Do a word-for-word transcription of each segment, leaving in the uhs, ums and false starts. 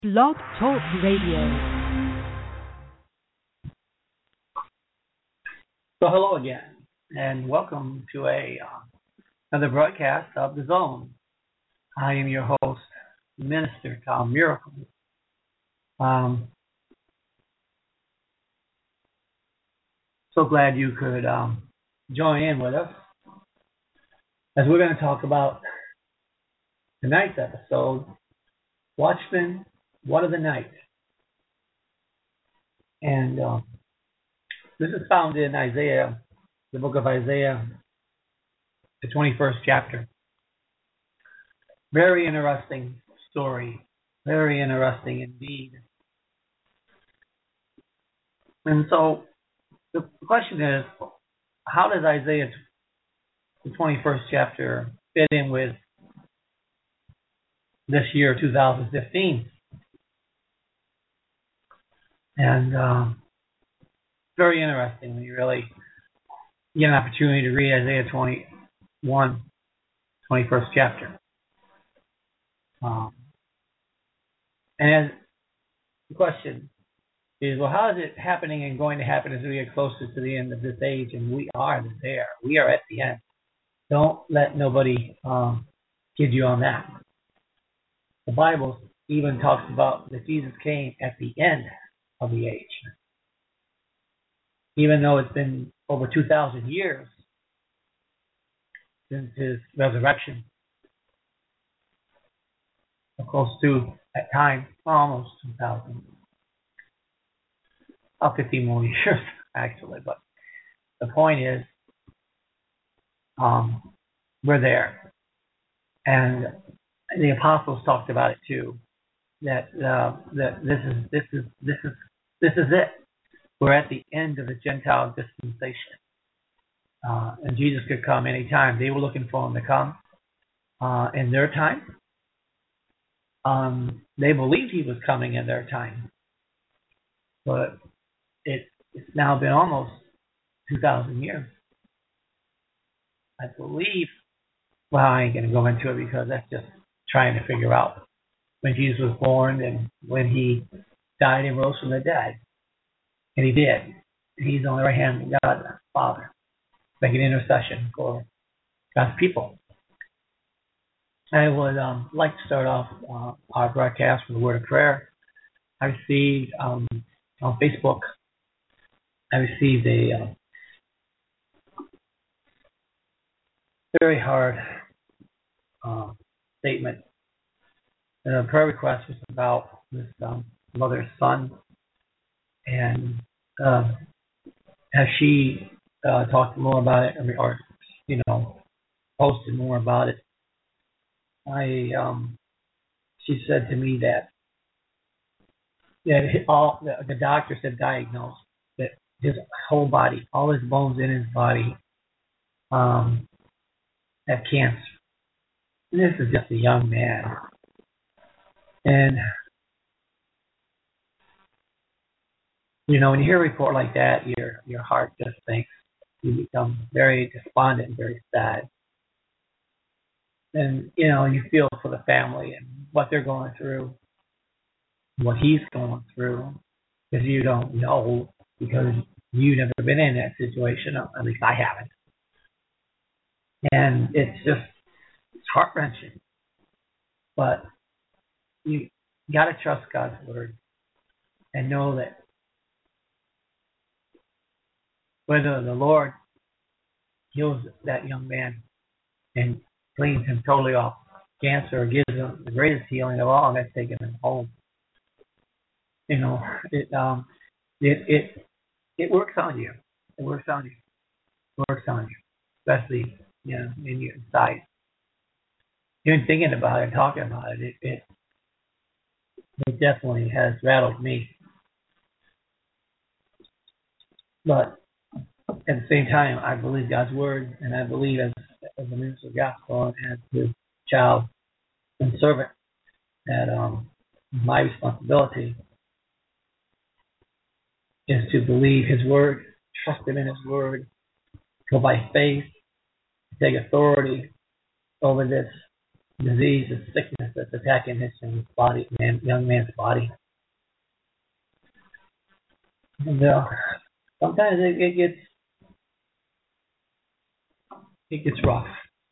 Blog Talk Radio. So hello again, and welcome to a uh, another broadcast of The Zone. I am your host, Minister Tom Miracle. Um, so glad you could um, join in with us, as we're going to talk about tonight's episode, Watchmen, What of the Night? And uh, this is found in Isaiah, the book of Isaiah, the twenty-first chapter. Very interesting story. Very interesting indeed. And so the question is, how does Isaiah, the twenty-first chapter, fit in with this year, two thousand fifteen? And um, very interesting when you really get an opportunity to read Isaiah twenty-one, twenty-first chapter. Um, and as the question is, well, how is it happening and going to happen as we get closer to the end of this age? And we are there. We are at the end. Don't let nobody um, kid you on that. The Bible even talks about that Jesus came at the end of the age. Even though it's been over two thousand years since his resurrection, close to, at time, almost two thousand. About fifteen more years, actually. But the point is, um, we're there. And the apostles talked about it too. That uh, that this is this is this is this is it. We're at the end of the Gentile dispensation, uh, and Jesus could come anytime. They were looking for him to come uh, in their time. Um, they believed he was coming in their time, but it, it's now been almost two thousand years. I believe. Well, I ain't going to go into it because that's just trying to figure out when Jesus was born and when he died and rose from the dead. And he did. He's on the right hand of God, the Father, making intercession for God's people. I would um, like to start off uh, our broadcast with a word of prayer. I received um, on Facebook, I received a uh, very hard uh, statement. And a prayer request was about this um, mother's son. And uh, as she uh, talked more about it, or, you know, posted more about it, I um, she said to me that that all the, the doctors had diagnosed that his whole body, all his bones in his body, um, have cancer. And this is just a young man, and you know, when you hear a report like that, your your heart just sinks. You become very despondent and very sad. And, you know, you feel for the family and what they're going through, what he's going through, because you don't know, because you've never been in that situation, at least I haven't. And it's just, it's heart-wrenching. But you got to trust God's word and know that whether the Lord heals that young man and cleans him totally off cancer or gives him the greatest healing of all, and that's taking him home. You know, it um it it it works on you. It works on you. It works on you. Especially, you know, in your inside. Even thinking about it, talking about it, it it, it definitely has rattled me. But at the same time, I believe God's word, and I believe as, as a minister of gospel and as his child and servant, that um, my responsibility is to believe his word, trust him in his word, go by faith, take authority over this disease, the sickness that's attacking his young body, man, young man's body. And uh, sometimes it, it gets it gets rough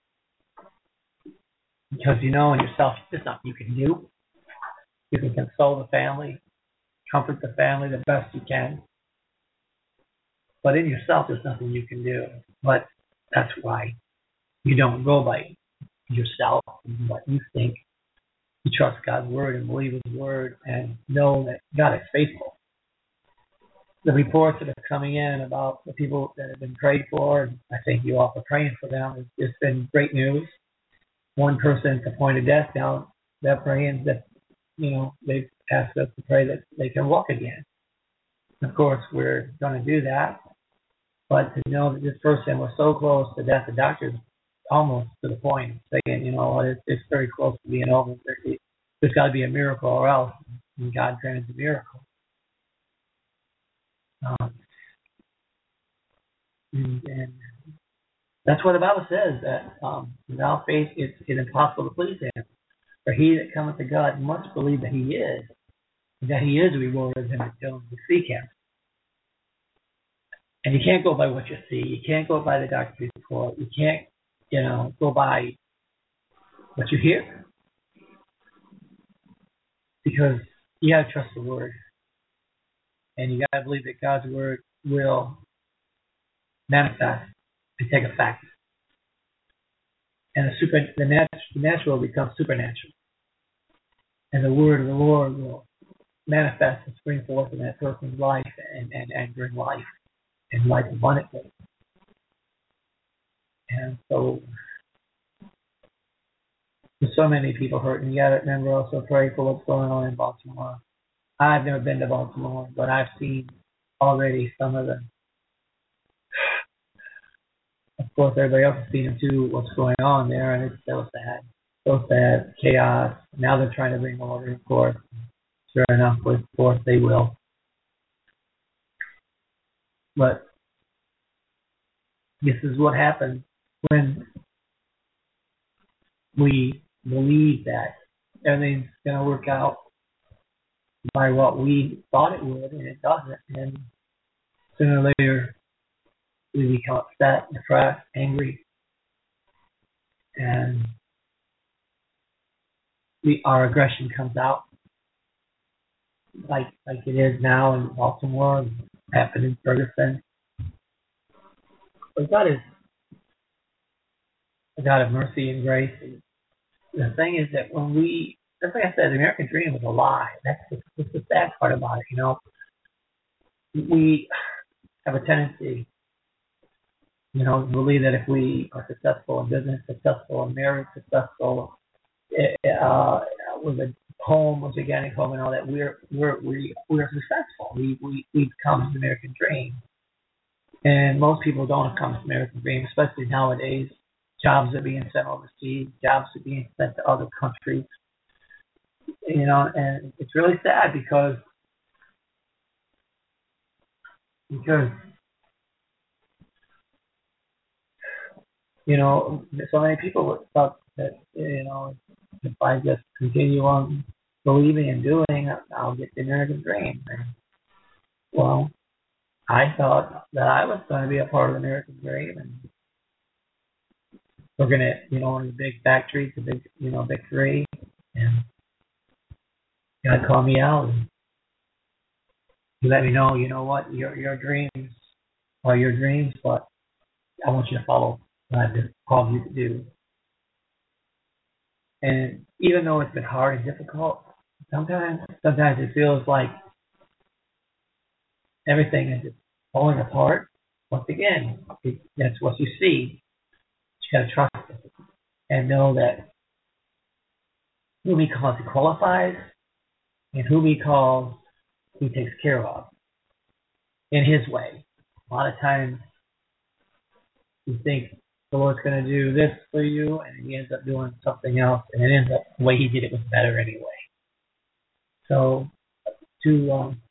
because you know in yourself there's nothing you can do. You can console the family, comfort the family the best you can, but in yourself there's nothing you can do. But that's why you don't go by yourself and what you think. You trust God's word and believe His word and know that God is faithful. The reports that are coming in about the people that have been prayed for, and I thank you all for praying for them. It's, it's been great news. One person at the point of death now, they're praying that, you know, they've asked us to pray that they can walk again. Of course, we're going to do that. But to know that this person was so close to death, the doctor's almost to the point of saying, you know, it's, it's very close to being over. There's got to be a miracle or else. And God granted the miracle. Um, and, and that's what the Bible says, that um, without faith it's, it's impossible to please Him. For he that cometh to God must believe that He is, and that He is a rewarder of them that diligently seek Him. And you can't go by what you see. You can't go by the doctor's report. You can't, you know, go by what you hear. Because you got to trust the Word. And you got to believe that God's Word will manifest and take effect. And the, super, the, nat- the natural becomes supernatural. And the Word of the Lord will manifest and spring forth in that person's life and, and, and bring life. And life abundantly. And so, there's so many people hurting. You got to remember also pray for what's going on in Baltimore. I've never been to Baltimore, but I've seen already some of them. Of course, everybody else has seen them too, what's going on there, and it's so sad. So sad, chaos. Now they're trying to bring order, of course. Sure enough, of course they will. But this is what happens when we believe that everything's going to work out by what we thought it would, and it doesn't. And sooner or later, we become upset, depressed, angry, and we, our aggression comes out, like like it is now in Baltimore, and happened in Ferguson. But God is a God of mercy and grace. And the thing is that when we, that's like I said, the American dream was a lie. That's the, that's the sad part about it, you know. We have a tendency, you know, to believe that if we are successful in business, successful in marriage, successful uh, with a home, a gigantic home, and all that, we're we're we we're successful. We we we've come to the American dream, and most people don't come to the American dream, especially nowadays. Jobs are being sent overseas. Jobs are being sent to other countries. You know, and it's really sad because because you know so many people thought that you know if I just continue on believing and doing, I'll get the American dream. And, well, I thought that I was going to be a part of the American dream, and we're going to, you know, in the big factories, the big, you know, big three, and God called me out, and He let me know, you know what, your your dreams are your dreams, but I want you to follow what I've just called you to do. And even though it's been hard and difficult, sometimes sometimes it feels like everything is just falling apart. Once again, it, that's what you see. You got to trust it and know that whom He calls, He qualifies, and whom He calls, He takes care of in His way. A lot of times you think the Lord's going to do this for you, and He ends up doing something else, and it ends up the way He did it was better anyway. So to um,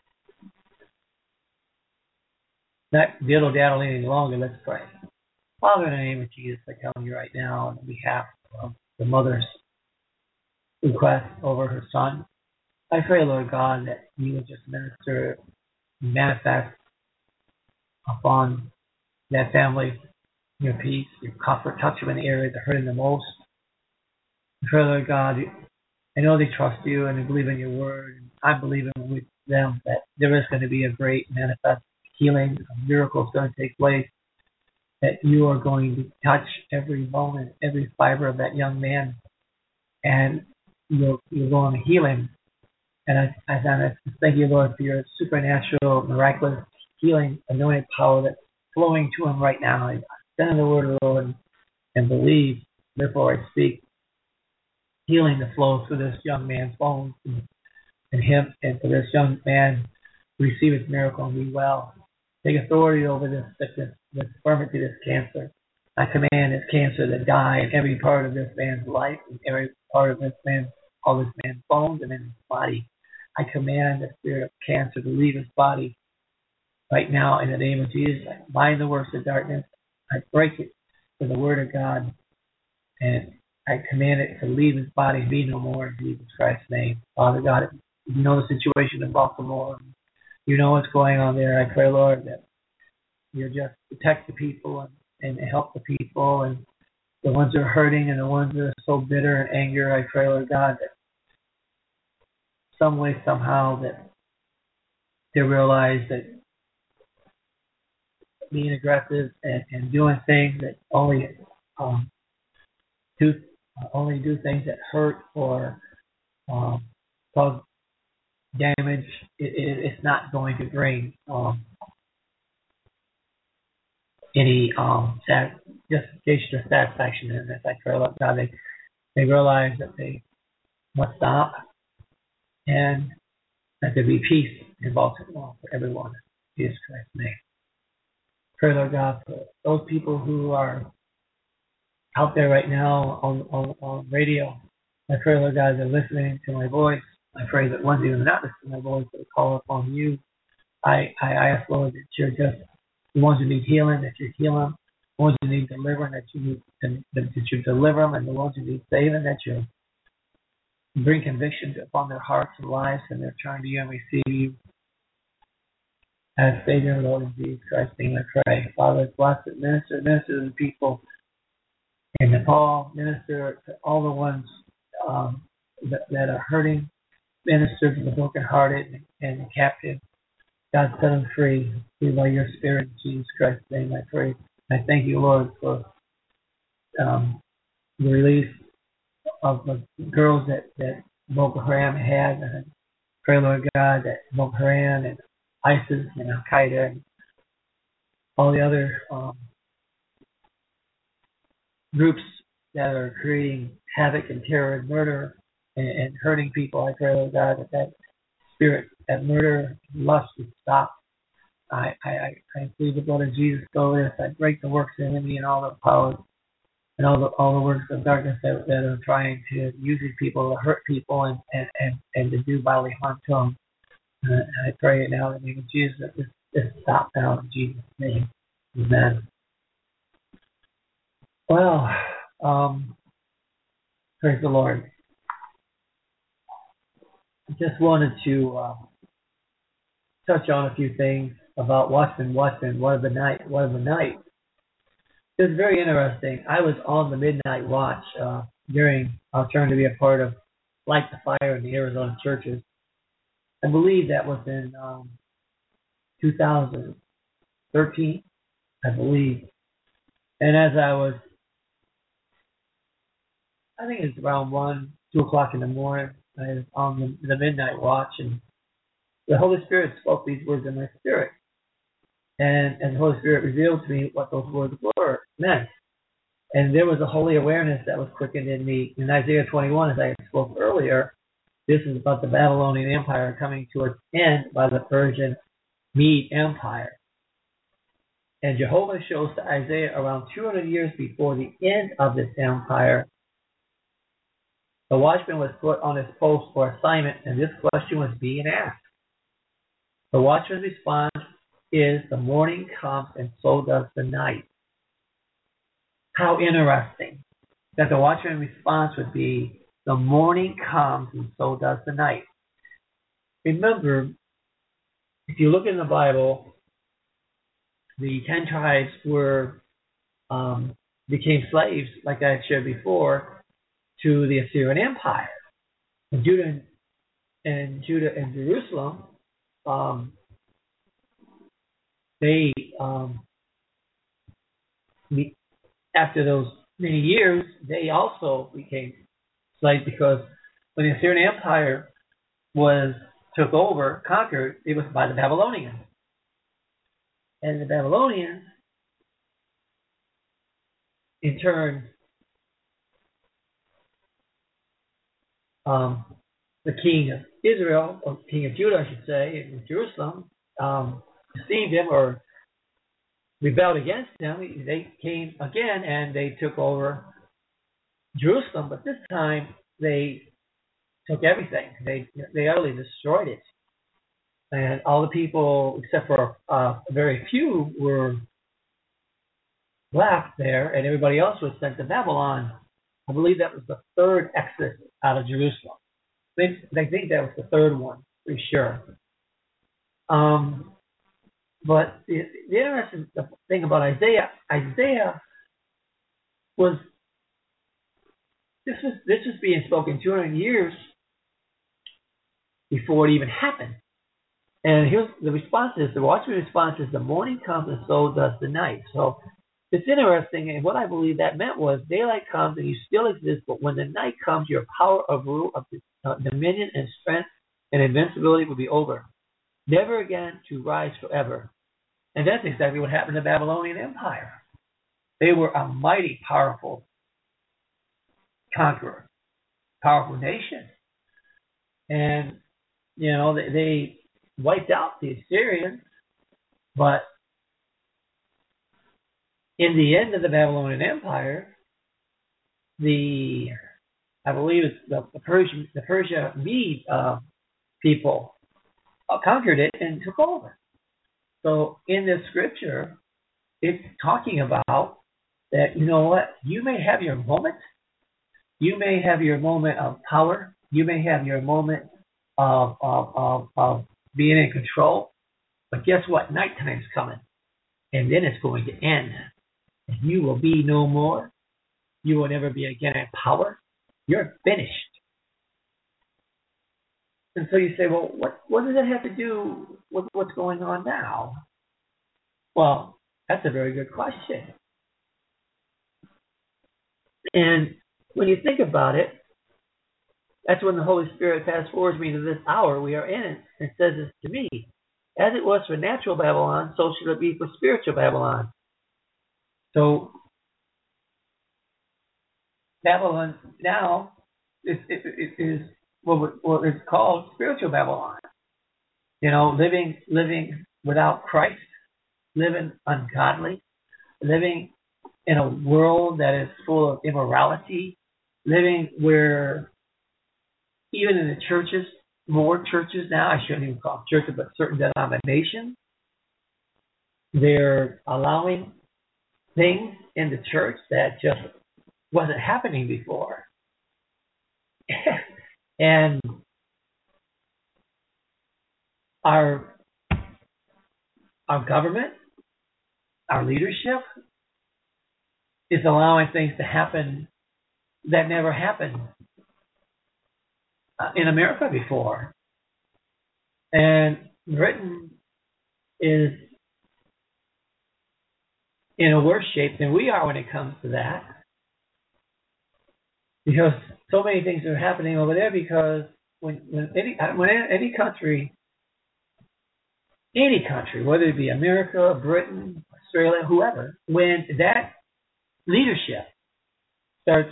not diddle daddle any longer, let's pray. Father, in the name of Jesus, I come to you right now on behalf of the mother's request over her son. I pray, Lord God, that you would just minister, manifest upon that family your peace, your comfort, touch them in the areas that are hurting the most. I pray, Lord God, I know they trust you and they believe in your word. And I believe in with them that there is going to be a great manifest healing, a miracle is going to take place, that you are going to touch every bone and every fiber of that young man, and you're, you're going to heal him. And I, I, I thank you, Lord, for your supernatural, miraculous healing, anointed power that's flowing to him right now. I stand in the word of the Lord and, and believe, therefore I speak healing to flow through this young man's bones and, and him, and for this young man to receive his miracle and be well. Take authority over this sickness, this infirmity, this cancer. I command this cancer to die in every part of this man's life, in every part of this man's, all this man's bones and in his body. I command the spirit of cancer to leave his body right now in the name of Jesus. I bind the works of darkness. I break it with the word of God, and I command it to leave his body and be no more in Jesus Christ's name. Father God, you know the situation in Baltimore. You know what's going on there. I pray, Lord, that you just protect the people and, and help the people and the ones that are hurting and the ones that are so bitter and anger. I pray, Lord God, that some way, somehow, that they realize that being aggressive and, and doing things that only um, do uh, only do things that hurt or um, cause damage, it, it, it's not going to bring um, any um, sat- justification or satisfaction in this. I pray, Lord God, they, they realize that they must stop and that there be peace in Baltimore for everyone. In Jesus Christ's name. Pray, Lord God, for those people who are out there right now on, on, on radio. I pray, Lord God, they're listening to my voice. I pray that ones who are not listening to my voice will call upon you. I, I, I ask, Lord, that you're just the ones who need healing, that you heal them. The ones who need delivering, that you need that, that you deliver them, and the ones who need saving, that you bring conviction upon their hearts and lives, and they're turning to you and receive you as Savior and Lord in Jesus Christ's name. I pray, Father, bless it, minister, minister to the people in Nepal, minister to all the ones um, that, that are hurting, minister to the brokenhearted and, and the captive. God, set them free, free by your Spirit in Jesus Christ's name. I pray. I thank you, Lord, for um, the release of the girls that, that Boko Haram had. And I pray, Lord God, that Boko Haram and ISIS and Al Qaeda and all the other um, groups that are creating havoc and terror and murder and, and hurting people, I pray, Lord God, that that spirit, that murder, lust would stop. I, I, I plead the blood of Jesus over this. I break the works of the enemy and all the powers and all the all the works of darkness that, that are trying to use these people to hurt people and, and, and, and to do bodily harm to them. Uh, and I pray it now in the name of Jesus that this, this stop now in Jesus' name. Amen. Well, um, praise the Lord. I just wanted to uh, touch on a few things about Watchman Watchman, What of the Night, What of the Night. It was very interesting. I was on the midnight watch uh, during our turn to be a part of Light the Fire in the Arizona churches. I believe that was in um, two thousand thirteen, I believe. And as I was, I think it was around one, two o'clock in the morning, I was on the, the midnight watch, and the Holy Spirit spoke these words in my spirit. And, and the Holy Spirit revealed to me what those words were, meant. And there was a holy awareness that was quickened in me. In Isaiah twenty-one, as I spoke earlier, this is about the Babylonian Empire coming to its end by the Persian Mede Empire. And Jehovah shows to Isaiah around two hundred years before the end of this empire, the watchman was put on his post for assignment, and this question was being asked. The watchman's response is, the morning comes and so does the night. How interesting. that the watchman response would be, the morning comes and so does the night. Remember, if you look in the Bible, the ten tribes were um, became slaves, like I shared before, to the Assyrian Empire. And Judah and Judah and Jerusalem, um, they um, after those many years, they also became slaves, because when the Assyrian Empire was took over, conquered, it was by the Babylonians. And the Babylonians, in turn, um, the king of Israel, or king of Judah, I should say, in Jerusalem, um, deceived him or rebelled against him. They came again and they took over Jerusalem, but this time they took everything. They they utterly destroyed it, and all the people, except for uh, very few, were left there, and everybody else was sent to Babylon. I believe that was the third exodus out of Jerusalem. They, they think that was the third one, for sure. Um, but the, the interesting thing about Isaiah, Isaiah was this was this was being spoken two hundred years before it even happened. And here's the response is the watchman response is the morning comes and so does the night. So it's interesting, and what I believe that meant was daylight comes and you still exist, but when the night comes, your power of rule, of uh, dominion and strength and invincibility will be over, never again to rise forever. And that's exactly what happened to the Babylonian Empire. They were a mighty, powerful conqueror, powerful nation, and you know they, they wiped out the Assyrians, but in the end of the Babylonian Empire, the I believe it's the, the Persian, the Persia Mede uh, people uh, conquered it and took over. So in this scripture, it's talking about that. You know what? You may have your moment. You may have your moment of power. You may have your moment of of of, of being in control. But guess what? Nighttime's coming, and then it's going to end. You will be no more. You will never be again in power. You're finished. And so you say, well, what, what does that have to do with what's going on now? Well, that's a very good question. And when you think about it, that's when the Holy Spirit fast forwards me to this hour we are in and says this to me. As it was for natural Babylon, so should it be for spiritual Babylon. So Babylon now is, is, is what, what is called spiritual Babylon. You know, living living without Christ, living ungodly, living in a world that is full of immorality, living where even in the churches, more churches now, I shouldn't even call them churches, but certain denominations, they're allowing things in the church that just wasn't happening before. And our our government, our leadership is allowing things to happen that never happened uh, in America before. And Britain is in a worse shape than we are when it comes to that, because so many things are happening over there. Because when when any when any country, any country, whether it be America, Britain, Australia, whoever, when that leadership starts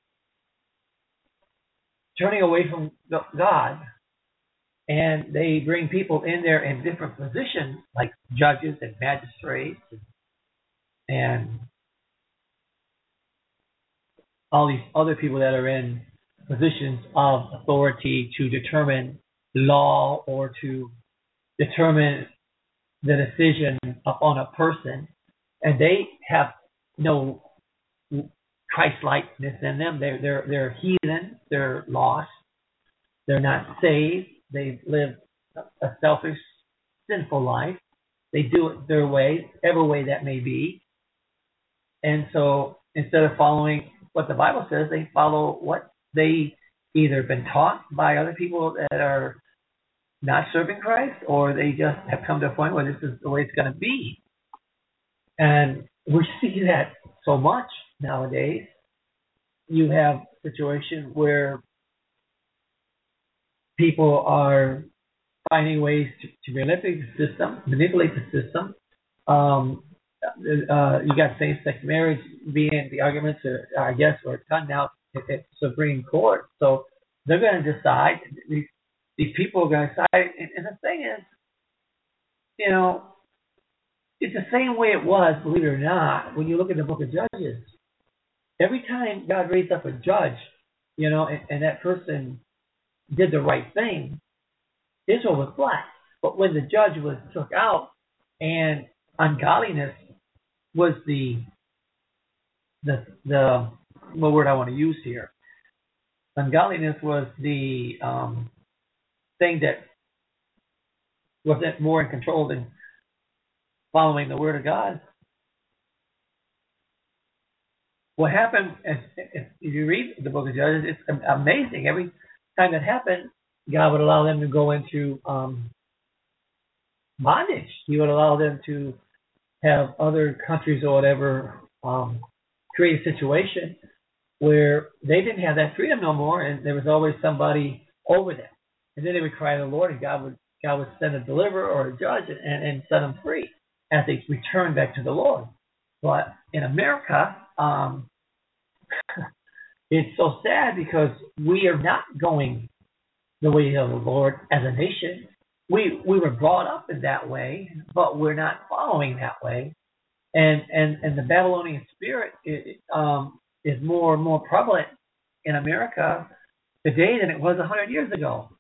turning away from God, and they bring people in there in different positions, like judges and magistrates, and, and all these other people that are in positions of authority to determine law or to determine the decision upon a person, and they have no Christ-likeness in them. They're they're they're heathen. They're lost. They're not saved. They live a selfish, sinful life. They do it their way, whatever way that may be. And so instead of following what the Bible says, they follow what they either been taught by other people that are not serving Christ, or they just have come to a point where this is the way it's going to be. And we see that so much nowadays. You have a situation where people are finding ways to, to manipulate the system, manipulate the system. Um, uh, you got same-sex marriage being the arguments, are, I guess, are done now at the Supreme Court. So they're going to decide. These, these people are going to decide. And, and the thing is, you know, it's the same way it was, believe it or not, when you look at the book of Judges. Every time God raised up a judge, you know, and, and that person did the right thing, Israel was blessed. But when the judge was took out and ungodliness was the the the what word I want to use here, ungodliness was the um, thing that was more in control than following the word of God. What happened, if you read the book of Judges, it's amazing. Every time that happened, God would allow them to go into um, bondage. He would allow them to have other countries or whatever um, create a situation where they didn't have that freedom no more, and there was always somebody over them. And then they would cry to the Lord, and God would God would send a deliverer or a judge and, and set them free as they returned back to the Lord. But in America, um, it's so sad because we are not going the way of the Lord as a nation. We we were brought up in that way, but we're not following that way. And and, and the Babylonian spirit is, um, is more and more prevalent in America today than it was one hundred years ago.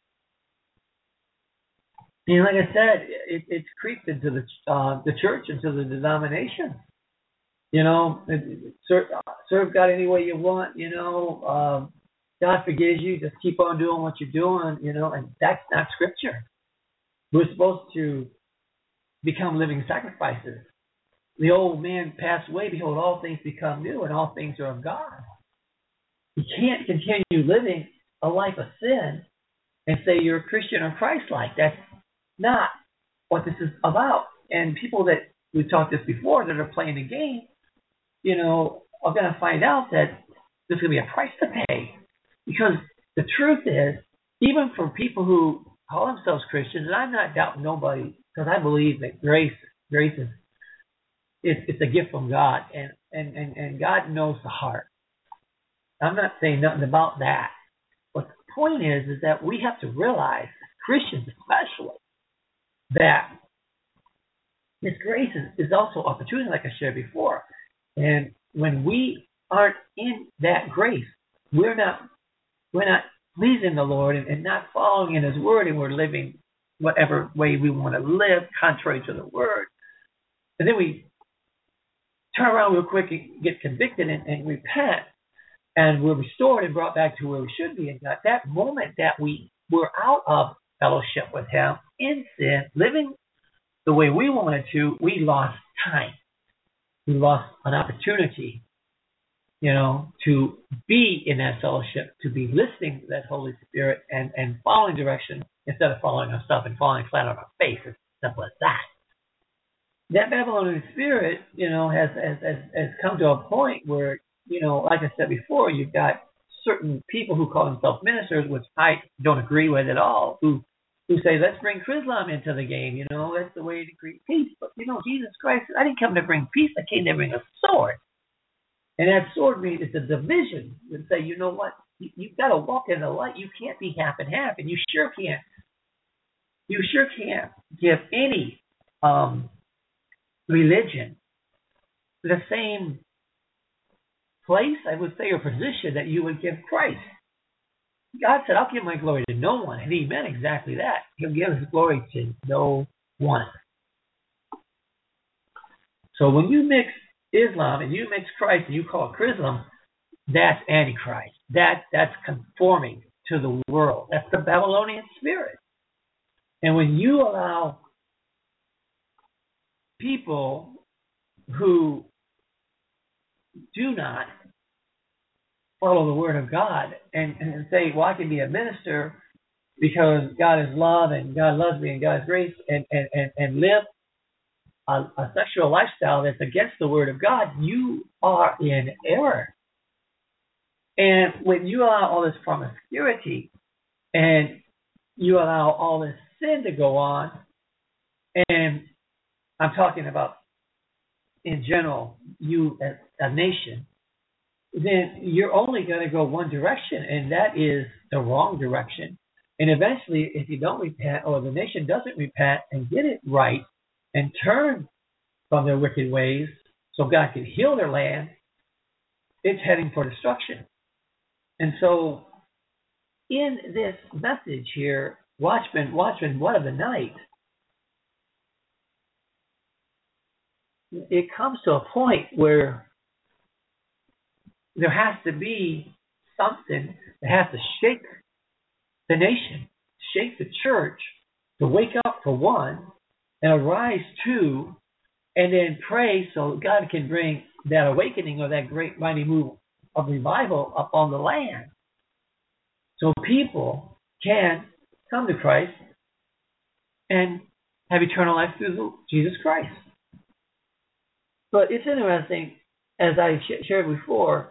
And like I said, it, it's creeped into the uh, the church, into the denomination. You know, serve, serve God any way you want. You know, um, God forgives you. Just keep on doing what you're doing. You know, and that's not scripture. We're supposed to become living sacrifices. The old man passed away. Behold, all things become new, and all things are of God. You can't continue living a life of sin and say you're a Christian or Christ-like. That's not what this is about. And people that we've talked this before that are playing the game, you know, are going to find out that there's going to be a price to pay. Because the truth is, even for people who call themselves Christians, and I'm not doubting nobody, because I believe that grace, grace is it's, it's a gift from God, and, and, and, and God knows the heart. I'm not saying nothing about that. But the point is, is that we have to realize, Christians especially, that His grace is, is also opportunity, like I shared before. And when we aren't in that grace, we're not we're not pleasing the Lord and, and not following in His word, and we're living whatever way we want to live, contrary to the word. And then we turn around real quick and get convicted and, and repent, and we're restored and brought back to where we should be. And at that moment that we were out of fellowship with Him, in sin, living the way we wanted to, we lost time. We lost an opportunity, you know, to be in that fellowship, to be listening to that Holy Spirit and, and following direction instead of following ourselves and falling flat on our face. It's simple as that. That Babylonian spirit, you know, has, has, has, has come to a point where, you know, like I said before, you've got certain people who call themselves ministers, which I don't agree with at all, who who say, let's bring Islam into the game, you know, that's the way to create peace. But, you know, Jesus Christ said, I didn't come to bring peace, I came to bring a sword. And that sword means it's a division. And say, you know what, you, you've got to walk in the light. You can't be half and half, and you sure can't. You sure can't give any um, religion the same place, I would say, or position that you would give Christ. God said, I'll give my glory to no one. And He meant exactly that. He'll give His glory to no one. So when you mix Islam and you mix Christ and you call it Chrislam, That's Antichrist. That that's conforming to the world. That's the Babylonian spirit. And when you allow people who do not follow the word of God and, and say, well, I can be a minister because God is love and God loves me and God is grace, and, and, and, and live a, a sexual lifestyle that's against the word of God, you are in error. And when you allow all this promiscuity and you allow all this sin to go on, and I'm talking about in general, you as a nation, then you're only going to go one direction, and that is the wrong direction. And eventually, if you don't repent, or the nation doesn't repent and get it right and turn from their wicked ways so God can heal their land, it's heading for destruction. And so in this message here, Watchman, Watchman, what of the night, it comes to a point where there has to be something that has to shake the nation, shake the church, to wake up for one, and arise two, and then pray so God can bring that awakening or that great mighty move of revival up on the land, so people can come to Christ and have eternal life through Jesus Christ. But it's interesting, as I sh- shared before,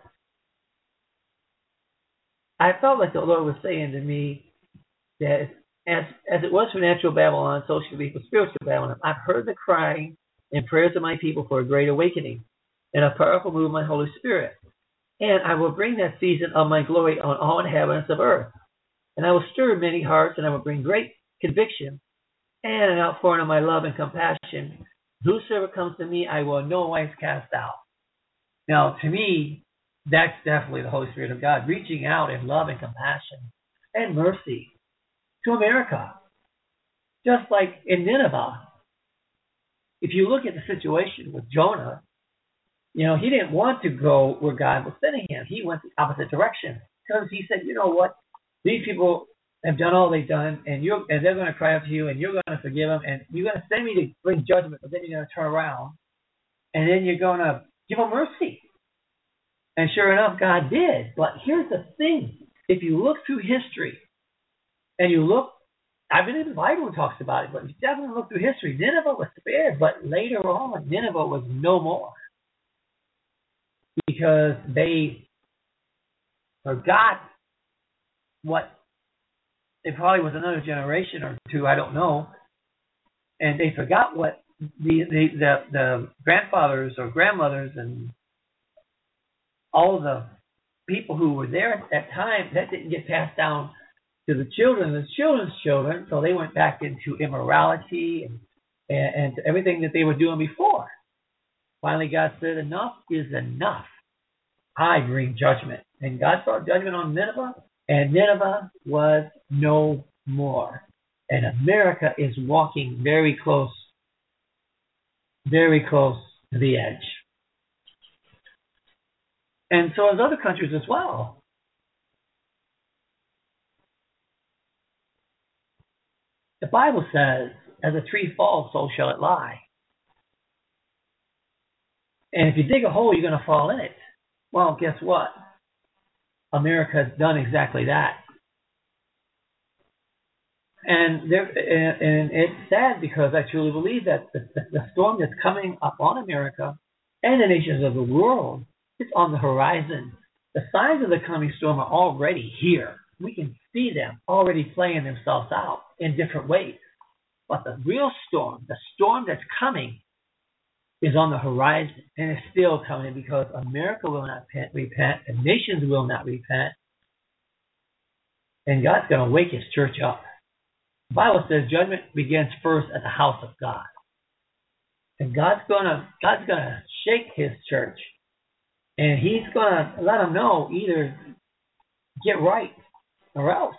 I felt like the Lord was saying to me that as as it was for natural Babylon, so shall it be for spiritual Babylon. I've heard the crying and prayers of my people for a great awakening and a powerful move of my Holy Spirit. And I will bring that season of my glory on all inhabitants of earth. And I will stir many hearts, and I will bring great conviction and an outpouring of my love and compassion. Whosoever comes to me, I will in no wise cast out. Now, to me, that's definitely the Holy Spirit of God reaching out in love and compassion and mercy to America. Just like in Nineveh. If you look at the situation with Jonah, you know, he didn't want to go where God was sending him. He went the opposite direction because he said, you know what? These people have done all they've done, and you're and they're going to cry out to you, and you're going to forgive them, and you're going to send me to bring judgment, but then you're going to turn around, and then you're going to give them mercy. And sure enough, God did. But here's the thing. If you look through history, and you look, I believe the Bible talks about it, but if you definitely look through history, Nineveh was spared, but later on, Nineveh was no more. Because they forgot what, it probably was another generation or two, I don't know, and they forgot what the the, the, the grandfathers or grandmothers and all the people who were there at that time, that didn't get passed down to the children and the children's children, so they went back into immorality and, and, and to everything that they were doing before. Finally, God said, enough is enough. I bring judgment. And God brought judgment on Nineveh, and Nineveh was no more. And America is walking very close, very close to the edge. And so as other countries as well. The Bible says, as a tree falls, so shall it lie. And if you dig a hole, you're going to fall in it. Well, guess what? America has done exactly that. And, there, and, and it's sad because I truly believe that the, the storm that's coming up on America and the nations of the world is on the horizon. The signs of the coming storm are already here. We can see them already playing themselves out in different ways. But the real storm, the storm that's coming, is on the horizon, and it's still coming because America will not repent, and nations will not repent, and God's going to wake His church up. The Bible says judgment begins first at the house of God, and God's going to God's going to shake His church, and He's going to let them know either get right or else.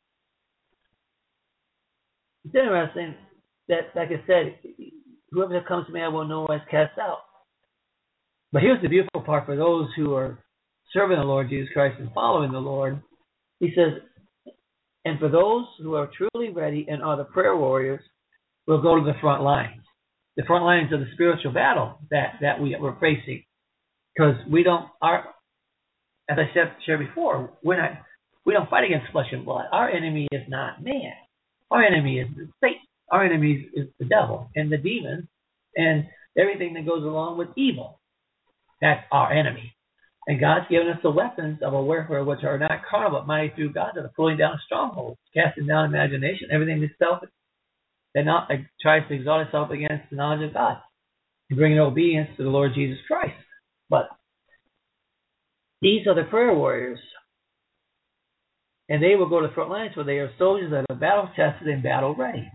It's interesting that, like I said, whoever comes to me, I will no wise cast out. But here's the beautiful part for those who are serving the Lord Jesus Christ and following the Lord. He says, and for those who are truly ready and are the prayer warriors, will go to the front lines. The front lines of the spiritual battle that, that we, we're facing. Because we don't, our, as I said shared before, we're not, we don't fight against flesh and blood. Our enemy is not man. Our enemy is Satan. Our enemy is the devil and the demons and everything that goes along with evil. That's our enemy. And God's given us the weapons of a warfare which are not carnal, but mighty through God, that are pulling down strongholds, casting down imagination, everything that's self that not like, tries to exalt itself against the knowledge of God, and bringing obedience to the Lord Jesus Christ. But these are the prayer warriors, and they will go to the front lines where they are soldiers that are battle tested and battle ready.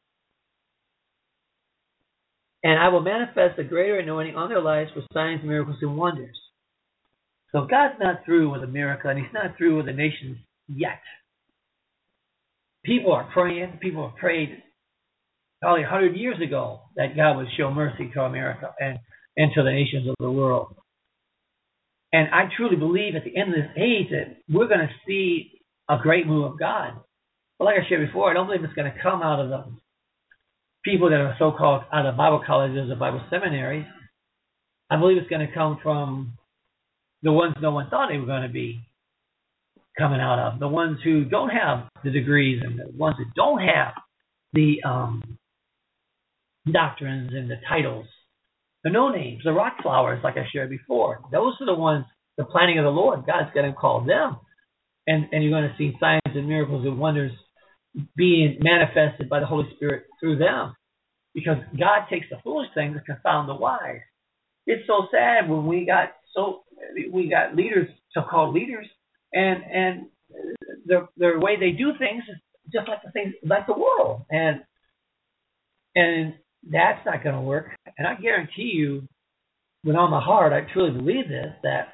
And I will manifest a greater anointing on their lives for signs, miracles, and wonders. So God's not through with America, and He's not through with the nations yet. People are praying. People have prayed probably a hundred years ago that God would show mercy to America and, and to the nations of the world. And I truly believe at the end of this age that we're going to see a great move of God. But like I shared before, I don't believe it's going to come out of the people that are so-called out of Bible colleges or Bible seminaries. I believe it's going to come from the ones no one thought they were going to be coming out of, the ones who don't have the degrees and the ones that don't have the um, doctrines and the titles, the no-names, the rock flowers, like I shared before. Those are the ones, the planning of the Lord. God's going to call them. And, and you're going to see signs and miracles and wonders being manifested by the Holy Spirit through them. Because God takes the foolish things to confound the wise. It's so sad when we got so we got leaders, so-called leaders, and and the the way they do things is just like the things like the world, and and that's not going to work. And I guarantee you, with all my heart, I truly believe this, that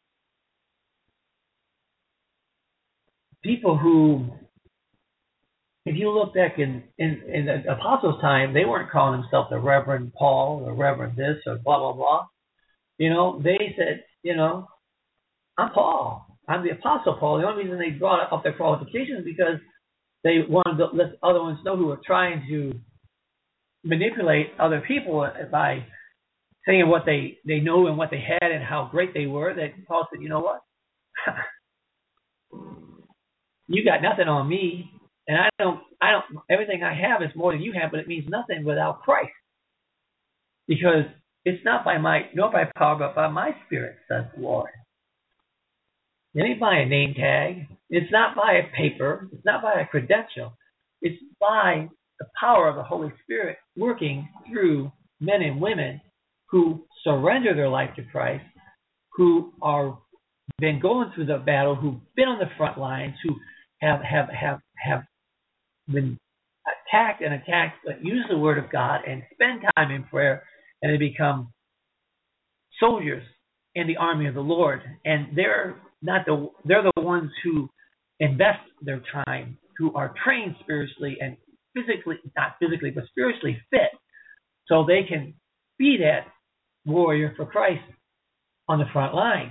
people who, if you look back in, in, in the Apostles' time, they weren't calling themselves the Reverend Paul or Reverend this or blah, blah, blah. You know, they said, you know, I'm Paul. I'm the Apostle Paul. The only reason they brought up their qualifications is because they wanted to let other ones know who were trying to manipulate other people by saying what they, they know and what they had and how great they were. That Paul said, you know what? You got nothing on me. And I don't, I don't, everything I have is more than you have, but it means nothing without Christ. Because it's not by might, nor by power, but by my Spirit, says the Lord. It ain't by a name tag. It's not by a paper. It's not by a credential. It's by the power of the Holy Spirit working through men and women who surrender their life to Christ, who are been going through the battle, who've been on the front lines, who have have have have been attacked and attacked, but use the Word of God and spend time in prayer, and they become soldiers in the army of the Lord. And they're not the they're the ones who invest their time, who are trained spiritually and physically, not physically, but spiritually fit, so they can be that warrior for Christ on the front line.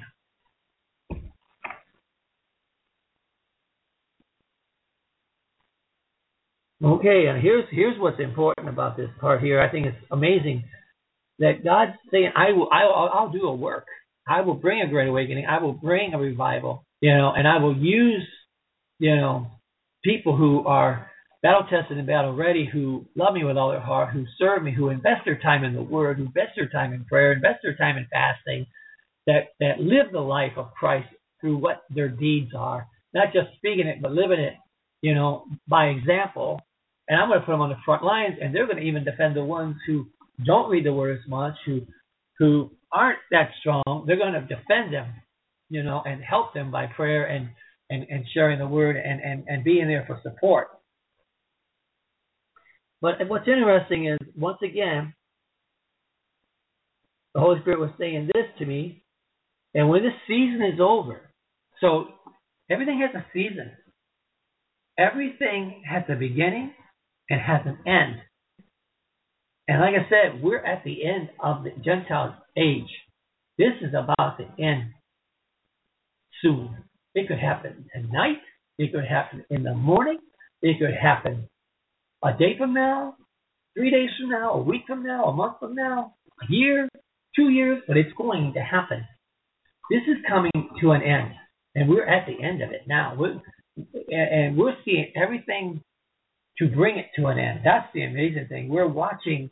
Okay, and here's here's what's important about this part here. I think it's amazing that God's saying, "I will, I will, I'll do a work. I will bring a great awakening. I will bring a revival. You know, and I will use, you know, people who are battle tested and battle ready, who love me with all their heart, who serve me, who invest their time in the Word, who invest their time in prayer, invest their time in fasting, that that live the life of Christ through what their deeds are, not just speaking it, but living it, you know, by example." And I'm going to put them on the front lines, and they're going to even defend the ones who don't read the Word as much, who who aren't that strong. They're going to defend them, you know, and help them by prayer and, and, and sharing the Word and, and, and being there for support. But what's interesting is, once again, the Holy Spirit was saying this to me, and when this season is over, so everything has a season. Everything has a beginning and has an end. And like I said, we're at the end of the Gentile age. This is about the end. soon. It could happen tonight. It could happen in the morning. It could happen a day from now, three days from now, a week from now, a month from now, a year, two years, but it's going to happen. This is coming to an end, and we're at the end of it now. We're, and we're seeing everything to bring it to an end. That's the amazing thing. We're watching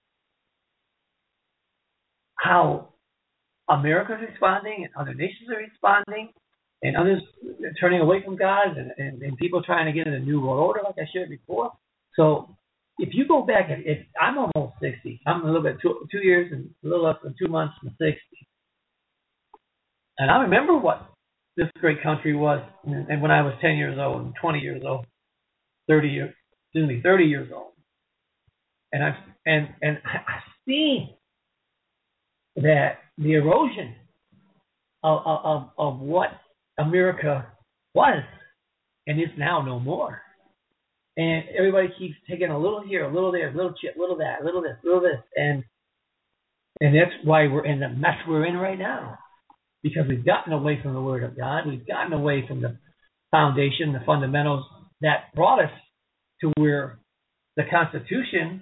how America's responding and other nations are responding and others turning away from God and, and, and people trying to get in a new world order like I shared before. So if you go back, if I'm almost sixty, I'm a little bit, two, two years and a little less than two months from sixty. And I remember what this great country was and when I was ten years old and twenty years old, thirty years, excuse me, thirty years old. And I've, and, and I've seen that the erosion of, of, of what America was and is now no more. And everybody keeps taking a little here, a little there, a little chip, a little that, a little this, a little this. And, and that's why we're in the mess we're in right now. Because we've gotten away from the Word of God. We've gotten away from the foundation, the fundamentals that brought us to where the Constitution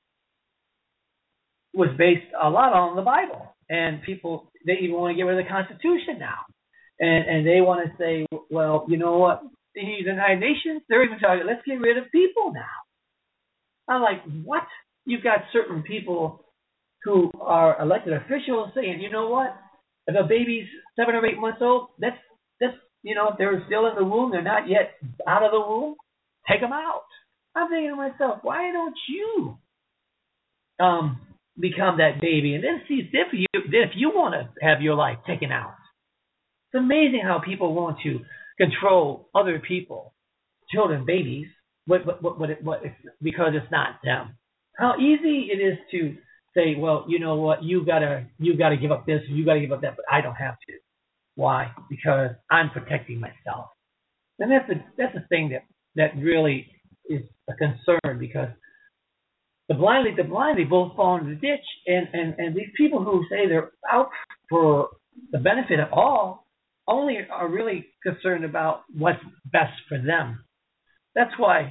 was based a lot on the Bible. And people, they even want to get rid of the Constitution now. And and they want to say, well, you know what? The United Nations, they're even talking, let's get rid of people now. I'm like, what? You've got certain people who are elected officials saying, you know what? If a baby's seven or eight months old, that's, that's you know, if they're still in the womb, they're not yet out of the womb, take them out. I'm thinking to myself, why don't you um, become that baby and then see if you, if you want to have your life taken out? It's amazing how people want to control other people, children, babies, what, what, what, what, it, what it's, because it's not them. How easy it is to say, well, you know what, you gotta you gotta give up this, you gotta give up that, but I don't have to. Why? Because I'm protecting myself. And that's the that's the thing that, that really is a concern, because the blindly the blind they both fall into the ditch, and, and, and these people who say they're out for the benefit of all only are really concerned about what's best for them. That's why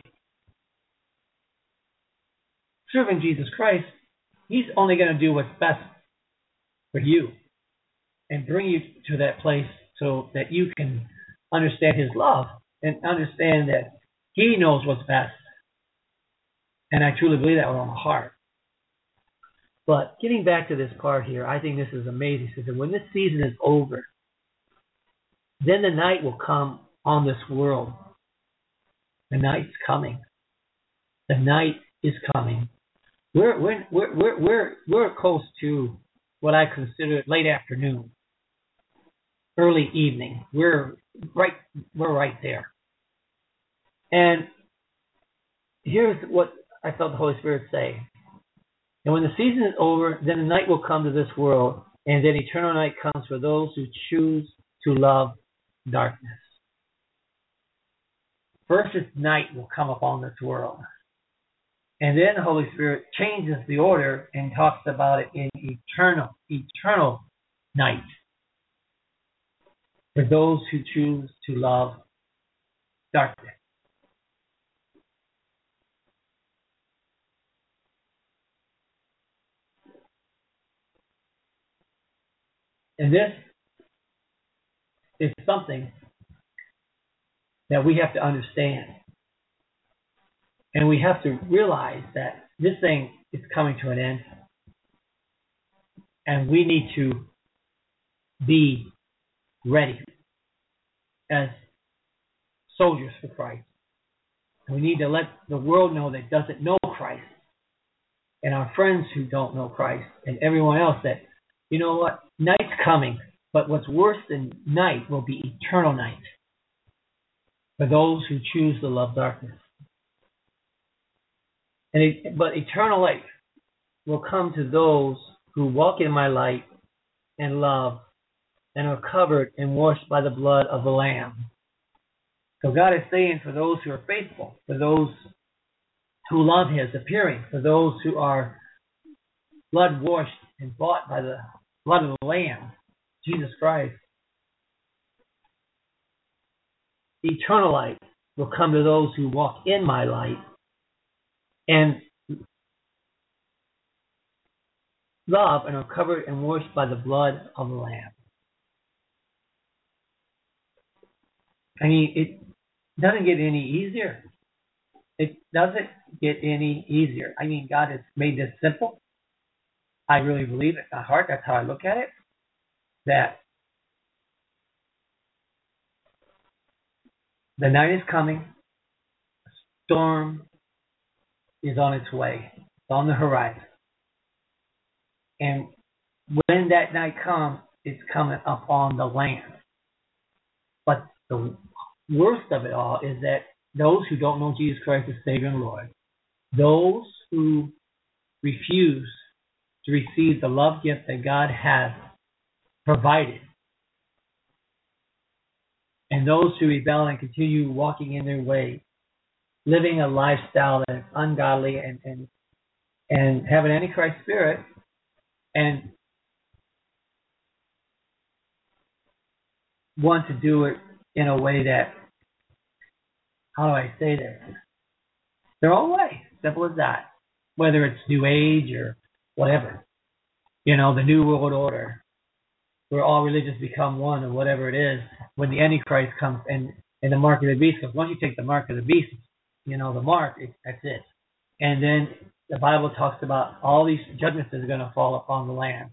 serving Jesus Christ, He's only going to do what's best for you and bring you to that place so that you can understand His love and understand that He knows what's best. And I truly believe that with all my heart. But getting back to this part here, I think this is amazing. It says that when this season is over, then the night will come on this world. The night's coming. The night is coming. We're we're we're we're we're we're close to what I consider late afternoon, early evening. We're right we're right there. And here's what I felt the Holy Spirit say. And when the season is over, then the night will come to this world, and then eternal night comes for those who choose to love darkness. First, this night will come upon this world. And then the Holy Spirit changes the order and talks about it in eternal, eternal night. For those who choose to love darkness. And this is something that we have to understand. And we have to realize that this thing is coming to an end. And we need to be ready as soldiers for Christ. And we need to let the world know that doesn't know Christ, and our friends who don't know Christ, and everyone else that, you know what, night's coming, but what's worse than night will be eternal night for those who choose to love darkness. And it, but eternal life will come to those who walk in my light and love and are covered and washed by the blood of the Lamb. So God is saying for those who are faithful, for those who love His appearing, for those who are blood washed and bought by the blood of the Lamb, Jesus Christ, eternal life will come to those who walk in my light and love and are covered and washed by the blood of the Lamb. I mean, it doesn't get any easier. It doesn't get any easier. I mean, God has made this simple. I really believe it in my heart. That's how I look at it. That the night is coming. A storm is on its way. It's on the horizon. And when that night comes, it's coming upon the land. But the worst of it all is that those who don't know Jesus Christ as Savior and Lord, those who refuse to receive the love gift that God has provided, and those who rebel and continue walking in their way, living a lifestyle that's ungodly and and, and have an Antichrist spirit, and want to do it in a way that, how do I say this? Their own way. Simple as that. Whether it's New Age or whatever. You know, the New World Order, where all religions become one or whatever it is, when the Antichrist comes and, and the mark of the beast, because once you take the mark of the beast, you know, the mark, it, that's it. And then the Bible talks about all these judgments that are going to fall upon the land.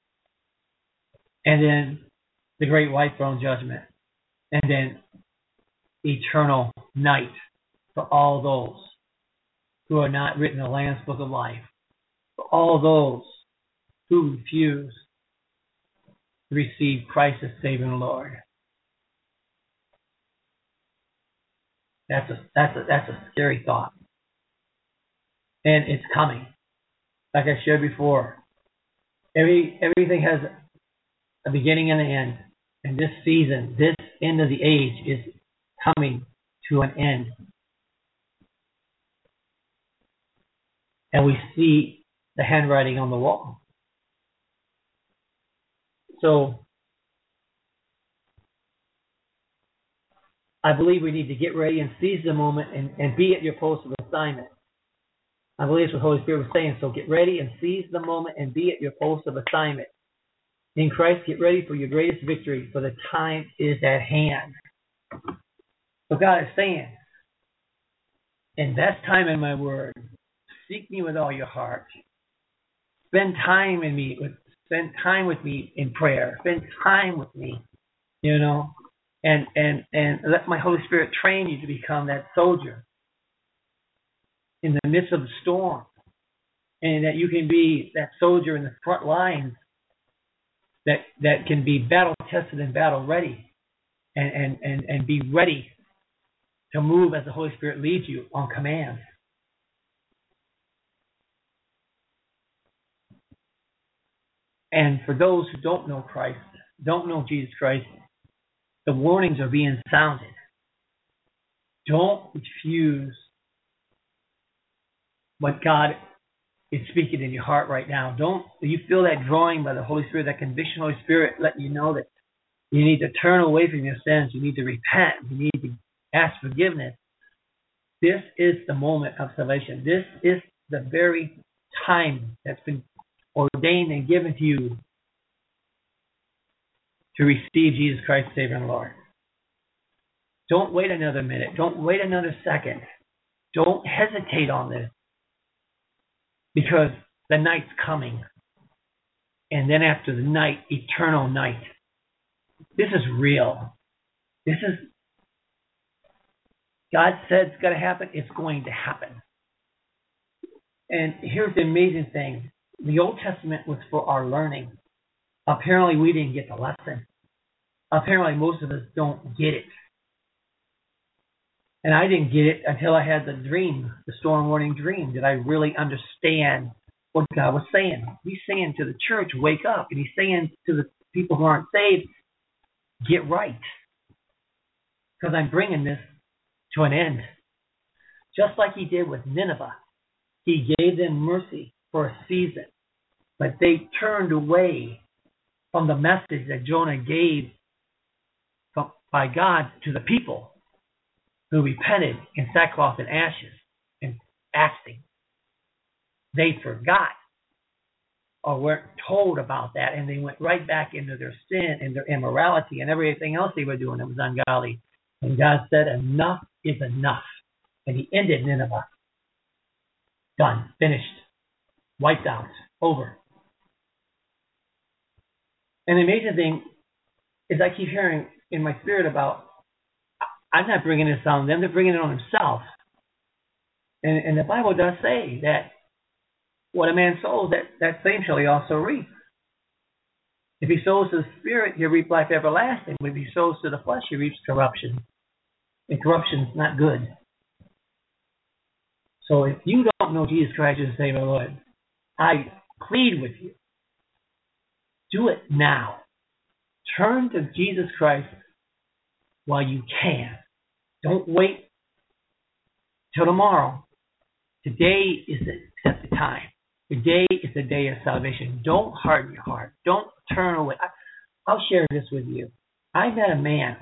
And then the great white throne judgment. And then eternal night for all those who are not written in the Lamb's Book of Life. For all those who refuse to receive Christ as Savior and Lord. That's a that's a that's a scary thought. And it's coming. Like I shared before. Every everything has a beginning and an end. And this season, this end of the age is coming to an end. And we see the handwriting on the wall. So I believe we need to get ready and seize the moment and, and be at your post of assignment. I believe that's what the Holy Spirit was saying. So get ready and seize the moment and be at your post of assignment. In Christ, get ready for your greatest victory, for the time is at hand. So God is saying, invest time in my word. Seek me with all your heart. Spend time in me. With, spend time with me in prayer. Spend time with me, you know, and, and, and let my Holy Spirit train you to become that soldier in the midst of the storm, and that you can be that soldier in the front lines that, that can be battle tested and battle ready, and, and, and, and be ready to move as the Holy Spirit leads you on command. And for those who don't know Christ, don't know Jesus Christ, the warnings are being sounded. Don't refuse what God is speaking in your heart right now. Don't, you feel that drawing by the Holy Spirit, that conviction of the Holy Spirit, letting you know that you need to turn away from your sins. You need to repent. You need to ask forgiveness. This is the moment of salvation. This is the very time that's been ordained and given to you to receive Jesus Christ, Savior and Lord. Don't wait another minute. Don't wait another second. Don't hesitate on this, because the night's coming. And then after the night, eternal night. This is real. This is, God said it's going to happen. It's going to happen. And here's the amazing thing. The Old Testament was for our learning. Apparently, we didn't get the lesson. Apparently, most of us don't get it. And I didn't get it until I had the dream, the storm warning dream. Did I really understand what God was saying? He's saying to the church, wake up. And he's saying to the people who aren't saved, get right. Because I'm bringing this to an end. Just like he did with Nineveh. He gave them mercy for a season. But they turned away from the message that Jonah gave by God to the people. who repented in sackcloth and ashes and fasting. They forgot or weren't told about that, and they went right back into their sin and their immorality and everything else they were doing that was ungodly. And God said, enough is enough. And he ended Nineveh. Done. Finished. Wiped out. Over. And the amazing thing is I keep hearing in my spirit about, I'm not bringing this on them, they're bringing it on themselves. And, and the Bible does say that what a man sows, that, that same shall he also reap. If he sows to the Spirit, he'll reap life everlasting. But if he sows to the flesh, he reaps corruption. And corruption is not good. So if you don't know Jesus Christ as Savior and Lord, I plead with you, do it now. Turn to Jesus Christ while you can. Don't wait till tomorrow. Today is the, the time. Today is the day of salvation. Don't harden your heart. Don't turn away. I, I'll share this with you. I met a man,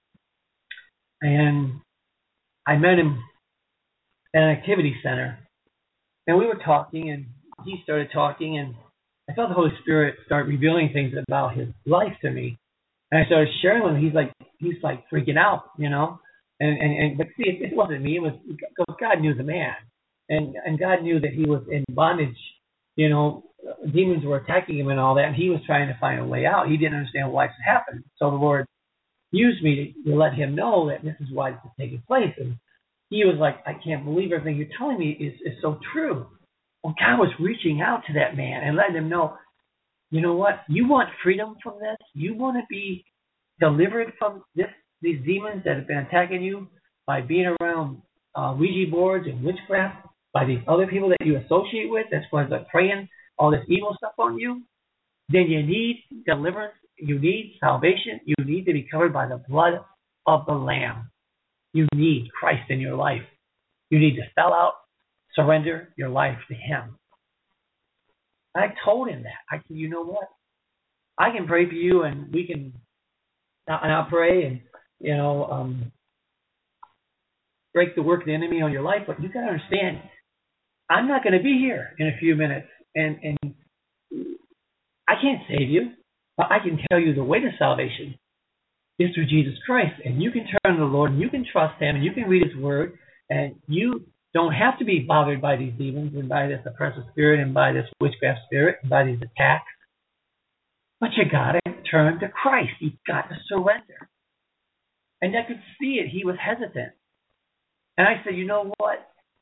and I met him at an activity center, and we were talking, and he started talking, and I felt the Holy Spirit start revealing things about his life to me, and I started sharing with him. He's like, he's like freaking out, you know, and and, and but see, it, it wasn't me. It was God knew the man, and and God knew that he was in bondage. You know, demons were attacking him and all that, and he was trying to find a way out. He didn't understand why it happened. So the Lord used me to, to let him know that this is why this is taking place. And he was like, I can't believe everything you're telling me is, is so true. Well, God was reaching out to that man and letting him know, you know what? You want freedom from this? You want to be delivered from this, these demons that have been attacking you by being around uh, Ouija boards and witchcraft, by these other people that you associate with, that's why they're praying all this evil stuff on you? Then you need deliverance. You need salvation. You need to be covered by the blood of the Lamb. You need Christ in your life. You need to sell out, surrender your life to Him. I told him that. I said, you know what? I can pray for you, and we can, and I'll pray, and you know, um, break the work of the enemy on your life. But you got to understand, I'm not going to be here in a few minutes, and and I can't save you, but I can tell you the way to salvation is through Jesus Christ, and you can turn to the Lord, and you can trust Him, and you can read His Word, and you don't have to be bothered by these demons and by this oppressive spirit and by this witchcraft spirit and by these attacks. But you got to turn to Christ. You've got to surrender. And I could see it. He was hesitant. And I said, you know what?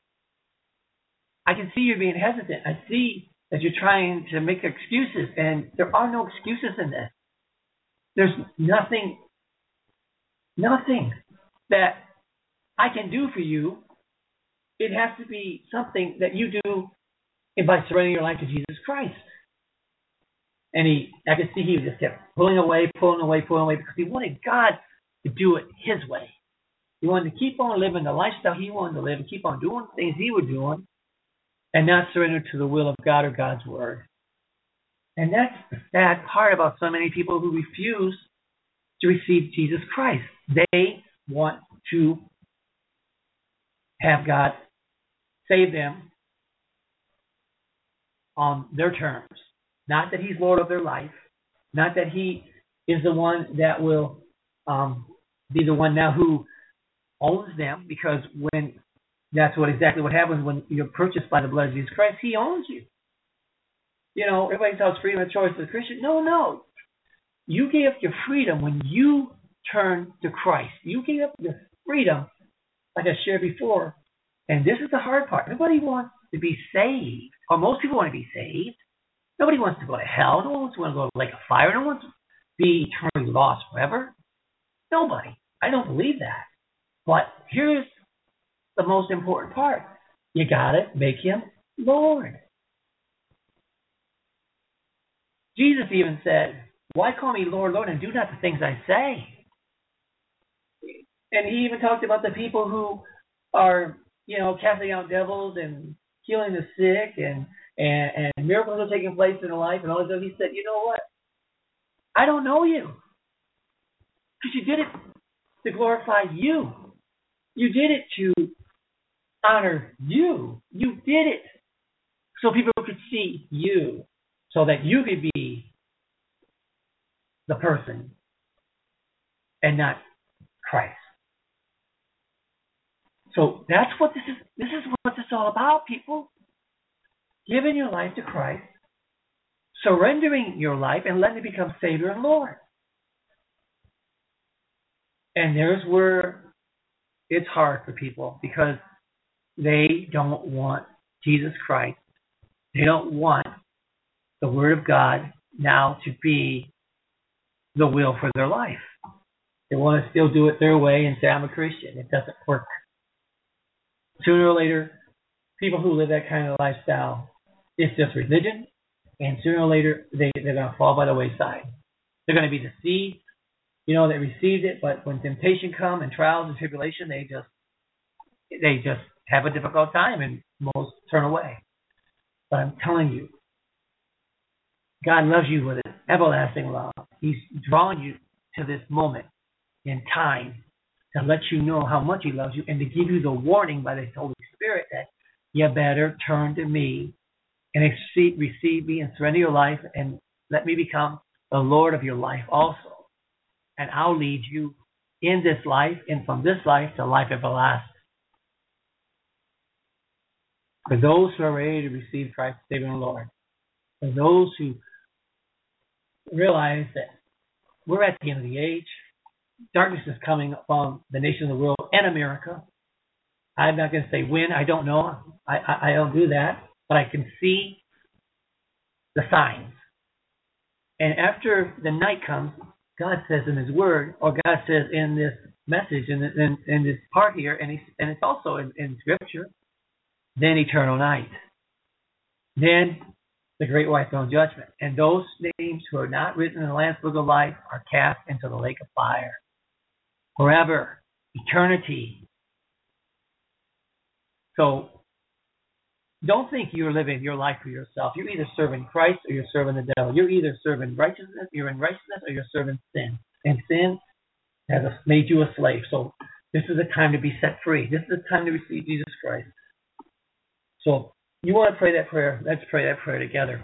I can see you being hesitant. I see that you're trying to make excuses, and there are no excuses in this. There's nothing, nothing that I can do for you. It has to be something that you do by surrendering your life to Jesus Christ. And he, I could see he just kept pulling away, pulling away, pulling away, because he wanted God to do it His way. He wanted to keep on living the lifestyle he wanted to live and keep on doing things he was doing and not surrender to the will of God or God's word. And that's the sad part about so many people who refuse to receive Jesus Christ. They want to have God save them on their terms. Not that He's Lord of their life. Not that He is the one that will um, be the one now who owns them, because when that's what exactly what happens when you're purchased by the blood of Jesus Christ. He owns you. You know, everybody tells freedom of choice to the Christian. No, no. You gave up your freedom when you turned to Christ. You gave up your freedom, like I shared before. And this is the hard part. Nobody wants to be saved, or most people want to be saved. Nobody wants to go to hell. No one wants to go to the lake of fire. No one wants to be eternally lost forever. Nobody. I don't believe that. But here's the most important part. You got to make Him Lord. Jesus even said, why call me Lord, Lord, and do not the things I say? And He even talked about the people who are, you know, casting out devils and healing the sick, and, and, and miracles are taking place in their life and all this stuff. He said, you know what? I don't know you. Because you did it to glorify you. You did it to honor you. You did it so people could see you, so that you could be the person and not Christ. So that's what this is. This is what this is all about, people. Giving your life to Christ, surrendering your life, and letting it become Savior and Lord. And there's where it's hard for people, because they don't want Jesus Christ. They don't want the Word of God now to be the will for their life. They want to still do it their way and say, I'm a Christian. It doesn't work. Sooner or later, people who live that kind of lifestyle, it's just religion, and sooner or later, they, they're going to fall by the wayside. They're going to be deceived. You know, they received it, but when temptation comes and trials and tribulation, they just they just have a difficult time, and most turn away. But I'm telling you, God loves you with an everlasting love. He's drawn you to this moment in time to let you know how much He loves you, and to give you the warning by the Holy Spirit that you better turn to me and receive, receive me and surrender your life and let me become the Lord of your life also. And I'll lead you in this life and from this life to life everlasting. For those who are ready to receive Christ as Savior and Lord, for those who realize that we're at the end of the age, darkness is coming upon the nation of the world and America. I'm not going to say when, I don't know. I, I, I don't do that. But I can see the signs. And after the night comes, God says in His Word, or God says in this message, in, in, in this part here, and, he, and it's also in, in Scripture, then eternal night. Then the great white throne judgment. And those names who are not written in the Lamb's Book of Life are cast into the lake of fire. Forever. Eternity. So, don't think you're living your life for yourself. You're either serving Christ or you're serving the devil. You're either serving righteousness, you're in righteousness, or you're serving sin. And sin has made you a slave. So this is a time to be set free. This is a time to receive Jesus Christ. So you want to pray that prayer? Let's pray that prayer together.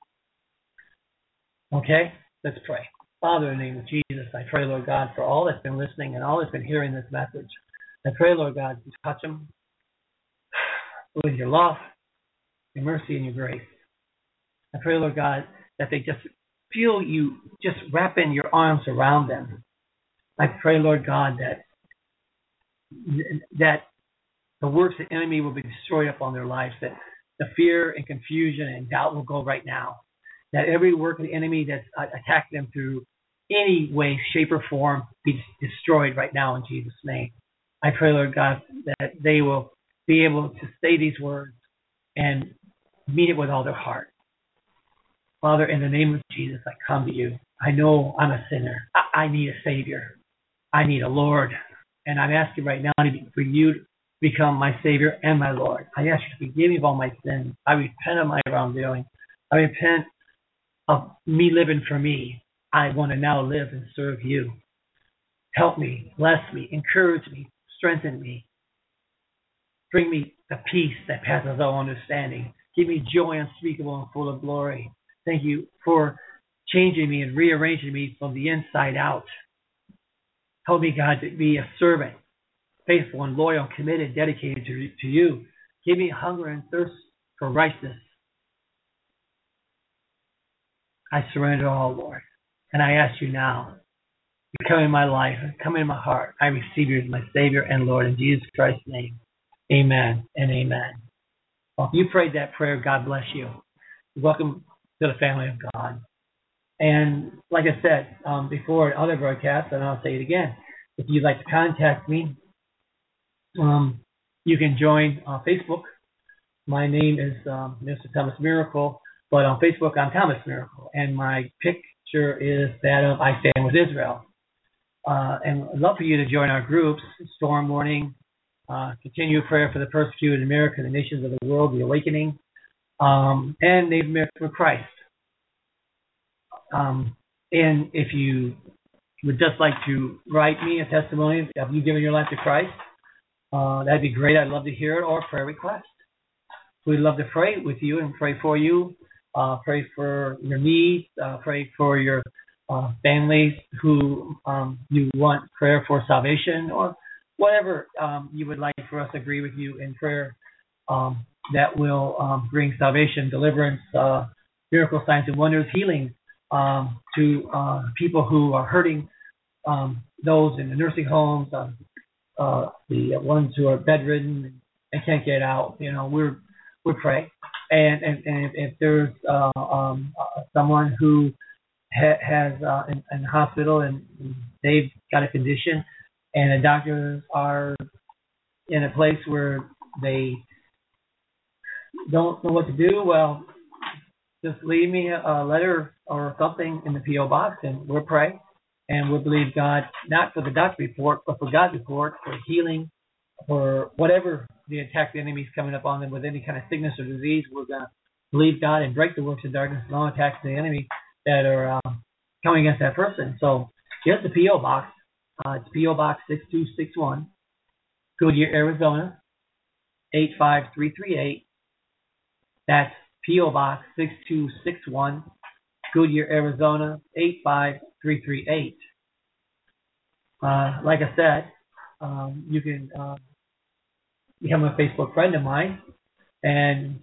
Okay? Let's pray. Father, in the name of Jesus, I pray, Lord God, for all that's been listening and all that's been hearing this message. I pray, Lord God, to touch them with your love, your mercy, and your grace. I pray, Lord God, that they just feel you just wrapping your arms around them. I pray, Lord God, that that the works of the enemy will be destroyed upon their lives, that the fear and confusion and doubt will go right now, that every work of the enemy that's attacked them through any way, shape, or form be destroyed right now in Jesus' name. I pray, Lord God, that they will be able to say these words and mean it with all their heart. Father, in the name of Jesus, I come to you. I know I'm a sinner. I, I need a Savior. I need a Lord. And I'm asking right now for you to become my Savior and my Lord. I ask you to forgive me of all my sins. I repent of my wrongdoing. I repent of me living for me. I want to now live and serve you. Help me, bless me, encourage me, strengthen me. Bring me the peace that passes all understanding. Give me joy unspeakable and full of glory. Thank you for changing me and rearranging me from the inside out. Help me, God, to be a servant, faithful and loyal, committed, dedicated to, to you. Give me hunger and thirst for righteousness. I surrender all, Lord. And I ask you now, you come in my life, come in my heart. I receive you as my Savior and Lord in Jesus Christ's name. Amen and amen. Well, if you prayed that prayer, God bless you. Welcome to the family of God. And like I said um, before in other broadcasts, and I'll say it again, if you'd like to contact me, um, you can join on Facebook. My name is um, Mister Thomas Miracle, but on Facebook I'm Thomas Miracle, and my picture is that of I Stand with Israel. Uh, and I'd love for you to join our groups, Storm Warning, uh, Continue Prayer for the Persecuted in America, the Nations of the World, The Awakening, um, and Native American for Christ. Um, and if you would just like to write me a testimony of you giving your life to Christ, uh, that'd be great. I'd love to hear it, or a prayer request. We'd love to pray with you and pray for you, uh, pray for your needs, uh, pray for your uh, families who um, you want prayer for salvation, or whatever um, you would like for us to agree with you in prayer um, that will um, bring salvation, deliverance, uh, miracle signs and wonders, healing um, to uh, people who are hurting, um, those in the nursing homes, uh, uh, the ones who are bedridden and can't get out. You know, we're we pray, and and, and if, if there's uh, um, uh, someone who ha- has uh, in, in the hospital and they've got a condition, and the doctors are in a place where they don't know what to do, well, just leave me a, a letter or something in the P O box, and we'll pray, and we'll believe God, not for the doctor report, but for God's report, for healing, for whatever the attack the enemy's coming up on them with any kind of sickness or disease. We're going to believe God and break the works of darkness and all attacks of the enemy that are uh, coming against that person. So here's the P O box. Uh, it's P O Box six two six one, Goodyear, Arizona, eight five three three eight. That's P O Box six two six one, Goodyear, Arizona, eight five three three eight. Uh, like I said, um, you can uh, become a Facebook friend of mine, and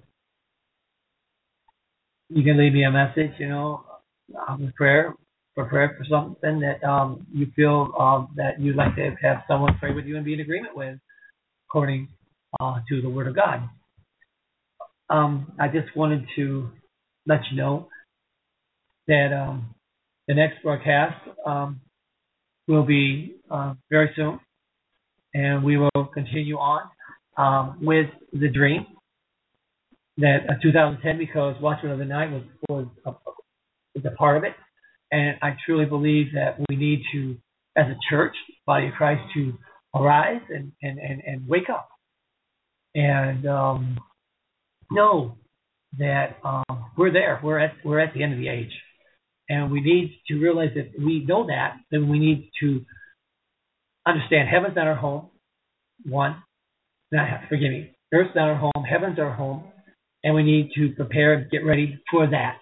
you can leave me a message, you know, um, with prayer, for prayer for something that um, you feel um, that you'd like to have someone pray with you and be in agreement with, according uh, to the Word of God. Um, I just wanted to let you know that um, the next broadcast um, will be uh, very soon, and we will continue on um, with the dream that uh, two thousand ten, because Watchman of the Night was was a, was a part of it, and I truly believe that we need to, as a church, body of Christ, to arise and and and, and wake up and um, know that um, we're there. We're at we're at the end of the age, and we need to realize that we know that. Then we need to understand heaven's not our home. One, not forgive me. Earth's not our home. Heaven's our home, and we need to prepare and get ready for that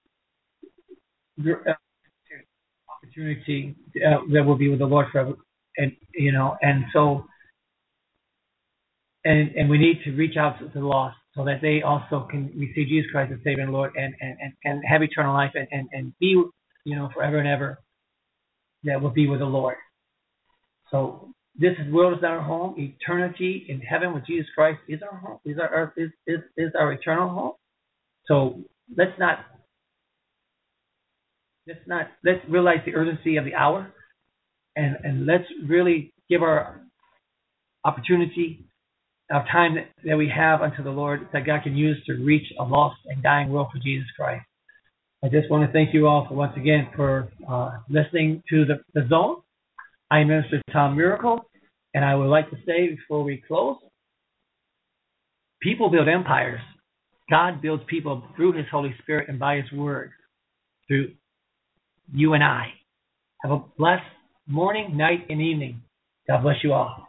opportunity uh, that will be with the Lord forever. And you know, and so, and and we need to reach out to the lost, so that they also can receive Jesus Christ as Savior and Lord, and, and, and, and have eternal life, and, and, and be, you know, forever and ever, that will be with the Lord. So this world is not our home. Eternity in heaven with Jesus Christ is our home, is our is, is, is our eternal home. So let's not let's not let's realize the urgency of the hour, and, and let's really give our opportunity of time that, that we have unto the Lord, that God can use to reach a lost and dying world for Jesus Christ. I just want to thank you all for once again for uh, listening to the, the Zone. I am Minister Tom Miracle, and I would like to say before we close, people build empires. God builds people through His Holy Spirit and by His Word, through you and I. Have a blessed morning, night, and evening. God bless you all.